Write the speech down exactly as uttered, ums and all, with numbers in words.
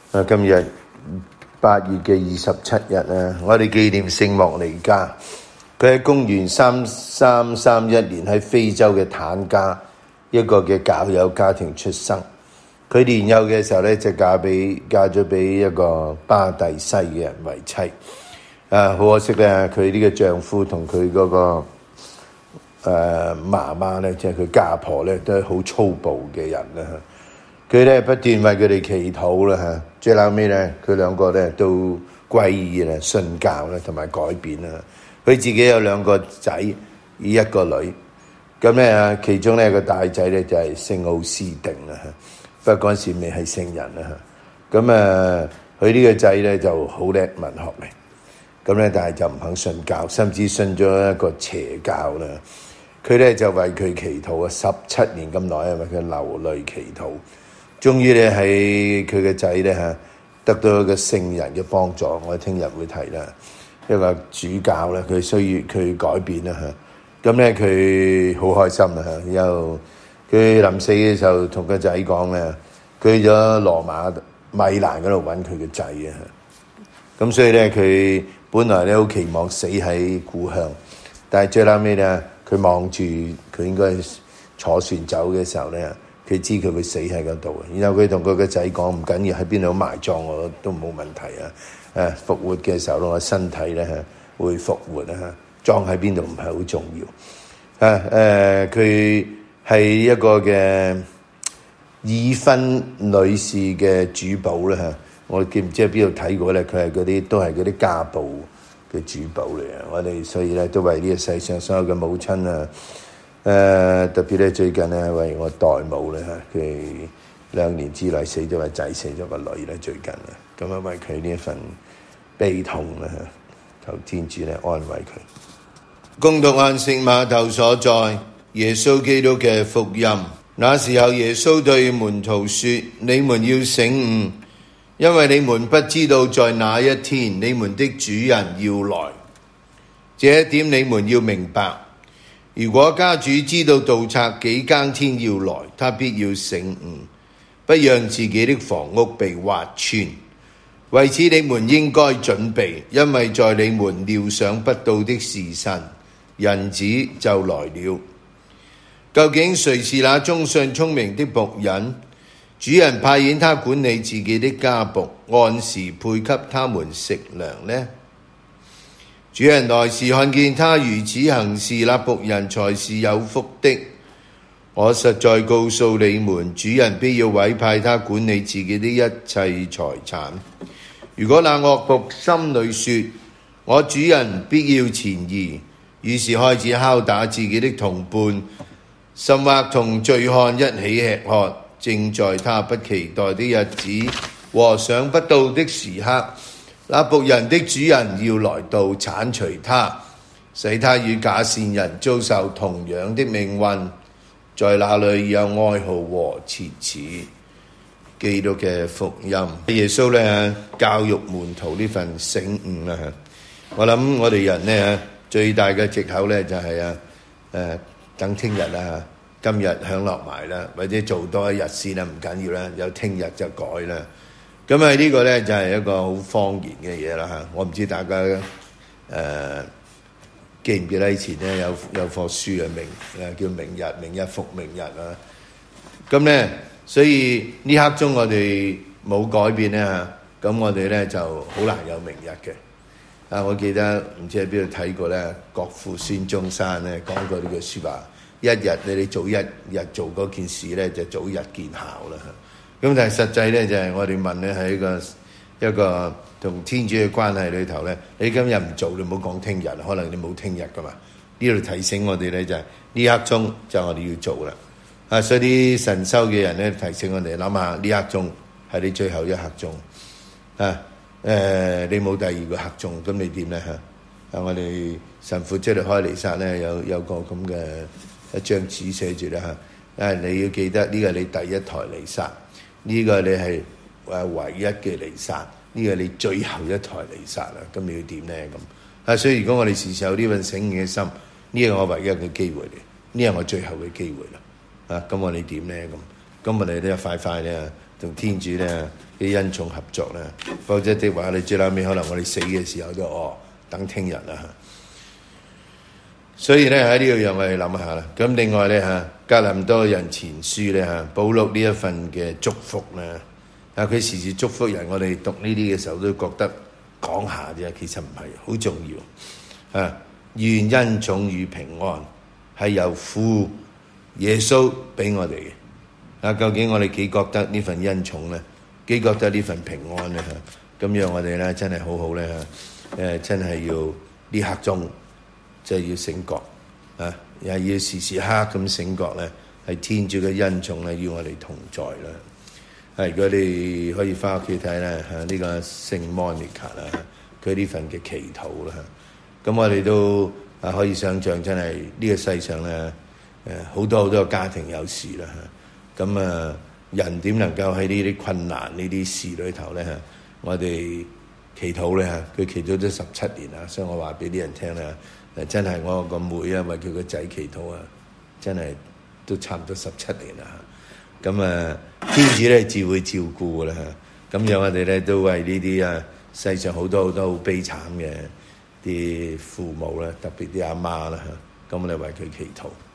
啊，今日八月嘅二十七日啊，我哋紀念聖莫尼加。佢喺公元三三三一年喺非洲嘅坦加一個嘅教友家庭出生。佢年幼嘅時候咧，就嫁俾嫁咗俾一個巴蒂西嘅人為妻。啊，好可惜咧，佢呢個丈夫同佢嗰個誒媽媽咧，即係佢家婆咧，都係好粗暴嘅人啦。佢咧不斷為佢哋祈禱啦嚇，最後尾咧，佢兩個咧都歸依啦、信教啦，同埋改變啦。佢自己有兩個仔，一個女。咁咧啊，其中咧個大仔咧就係聖奧斯定啦，不過嗰陣時未係聖人啦嚇。咁啊，佢呢個仔咧就好叻文學嚟，咁咧但係就唔肯信教，甚至信咗一個邪教啦。佢咧就為佢祈禱啊，十七年咁耐啊，為佢流淚祈禱。終於咧喺佢嘅仔咧嚇得到一個聖人嘅幫助，我哋聽日會提啦。一個主教咧，佢需要佢改變啦嚇。咁咧佢好開心啊嚇，又佢臨死嘅時候同個仔講咧，佢去咗羅馬米蘭嗰度揾佢嘅仔啊。咁所以咧佢本來咧好期望死喺故鄉，但係最後尾咧佢望住佢應該坐船走嘅時候咧。佢知佢會死喺嗰度，然後佢同佢個仔講唔緊要，喺邊度埋葬我都冇問題啊！誒復活嘅時候，我身體咧會復活啊！葬喺邊度唔係好重要啊！誒佢係一個嘅已婚女士嘅主保啦嚇，我記唔知喺邊度睇過咧？佢係嗰啲都係嗰啲家暴嘅主保嚟啊！我哋所以咧都為呢個世上所有嘅母親啊！誒、呃、特別咧最近咧為我代母咧嚇，佢兩年之內死咗個仔，死咗個女咧最近啊，咁啊為佢呢一份悲痛咧嚇，求天主咧安慰佢。恭讀按聖瑪竇所載耶穌基督嘅福音。那時候耶穌對門徒說：你們要醒悟，因為你們不知道在哪一天你們的主人要來。這一點你們要明白。如果家主知道盜賊幾更天要來，他必要醒悟，不讓自己的房屋被挖穿。為此你們應該準備，因為在你們料想不到的時辰，人子就來了。究竟誰是那忠信聰明的僕人？主人派遣他管理自己的家僕，按時配給他們食糧呢？主人來時看見他如此行事，那僕人才是有福的。我實在告訴你們，主人必要委派他管理自己的一切財產。如果那惡僕心裏說：我主人必要前移，於是開始拷打自己的同伴，甚或同醉漢一起吃喝，正在他不期待的日子和想不到的時刻，那僕人的主人要來到剷除他，使他與假善人遭受同樣的命運，在那裏有哀號和切齒。基督嘅福音，耶穌咧教育門徒呢份醒悟啦。我諗我哋人咧最大嘅藉口咧就係啊誒等聽日啦，今日享樂埋啦，或者做多一日先啦，唔緊要啦，有聽日就改啦。咁啊呢個咧就係一個好謊言嘅嘢啦嚇，我唔知大家誒、呃、記唔記得以前咧有有課書啊，明誒叫明日，明日復明日啊。咁咧，所以呢刻鐘我哋冇改變咧嚇，咁我哋咧就好難有明日嘅。啊，我記得唔知喺邊度睇過咧，國父孫中山咧講過呢句説話：一日你哋早一日做嗰件事咧，就早日見效啦。咁但係實際咧就係、是、我哋問咧喺一個一個同天主嘅關係裏頭咧，你今日唔做，你唔好講聽日，可能你冇聽日噶嘛。呢度提醒我哋咧就係、是、呢刻鐘就我哋要做啦。啊，所以啲神修嘅人咧提醒我哋諗下呢刻鐘係你最後一刻鐘啊。誒、呃，你冇第二個刻鐘，咁你點咧嚇？啊，我哋神父即係開彌撒咧有有個咁嘅一張紙寫住咧嚇，啊你要記得呢個係你第一台彌撒。呢個你係誒唯一嘅彌撒，呢個你最後一台彌撒啦，咁你要點咧咁？啊，所以如果我哋時時有呢份醒嘅心，呢個我唯一嘅機會嚟，呢個我最後嘅機會啦。啊，咁我哋點咧咁？咁我哋咧快快咧同天主咧啲恩寵合作啦。否則的話，你最後尾可能我哋死嘅時候都哦等聽日啦。所以咧喺呢度讓我哋諗下啦。咁另外咧嚇，格林多人前書咧嚇，保祿呢一份嘅祝福咧，啊佢時時祝福人，我哋讀呢啲嘅時候都覺得講下啫，其實唔係好重要啊。願恩寵與平安係由父耶穌俾我哋嘅。啊，究竟我哋幾覺得呢份恩寵咧？幾覺得呢份平安咧？咁樣我哋咧真係好好咧嚇，誒真係要呢刻中就係要醒覺啊，又係要時時刻咁醒覺咧，係天主嘅恩寵咧，與我哋同在啦。係，如果你可以翻屋企睇咧嚇，呢個聖莫尼卡啦，佢呢份嘅祈禱啦，咁我哋都啊可以想像，真係呢個世上咧誒好多好多家庭有事啦嚇，咁啊人點能夠喺呢啲困難呢啲事裏頭咧嚇，我哋祈禱咧嚇，佢祈禱咗十七年啊，所以我話俾啲人聽咧，誒真係我個妹啊，為佢個仔祈禱啊，真係都差唔多十七年啦。咁啊，天主咧自會照顧啦嚇。咁樣我哋咧都為呢啲啊世上好多好多好悲慘嘅啲父母啦，特別啲阿媽啦嚇，咁我哋為佢祈禱。